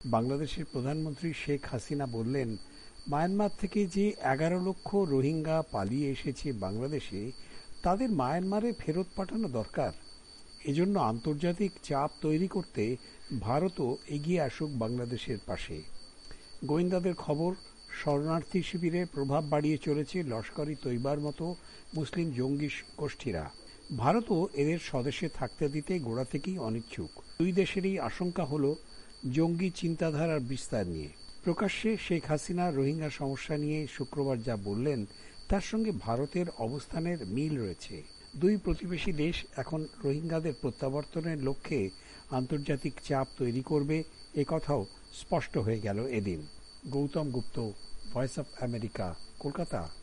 বাংলাদেশের প্রধানমন্ত্রী শেখ হাসিনা বললেন, মায়ানমার থেকে যে 11 লক্ষ রোহিঙ্গা পালিয়ে এসেছে বাংলাদেশে, তাদের মায়ানমারে ফেরত পাঠানো দরকার। এজন্য আন্তর্জাতিক চাপ তৈরি করতে ভারতও এগিয়ে আসুক বাংলাদেশের পাশে। গোয়েন্দাদের খবর, শরণার্থী শিবিরে প্রভাব বাড়িয়ে চলেছে লস্কর-ই তৈবার মতো মুসলিম জঙ্গি গোষ্ঠীরা। ভারতও এদের স্বদেশে থাকতে দিতে গোড়া থেকেই অনিচ্ছুক। দুই দেশেরই আশঙ্কা হল জঙ্গি চিন্তাধারার বিস্তার নিয়ে। প্রকাশ্যে শেখ হাসিনা রোহিঙ্গা সমস্যা নিয়ে শুক্রবার যা বললেন, তার সঙ্গে ভারতের অবস্থানের মিল রয়েছে। দুই প্রতিবেশী দেশ এখন রোহিঙ্গাদের প্রত্যাবর্তনের লক্ষ্যে আন্তর্জাতিক চাপ তৈরি করবে, একথাও স্পষ্ট হয়ে গেল এদিন। Gautam Gupta, voice of America, Kolkata.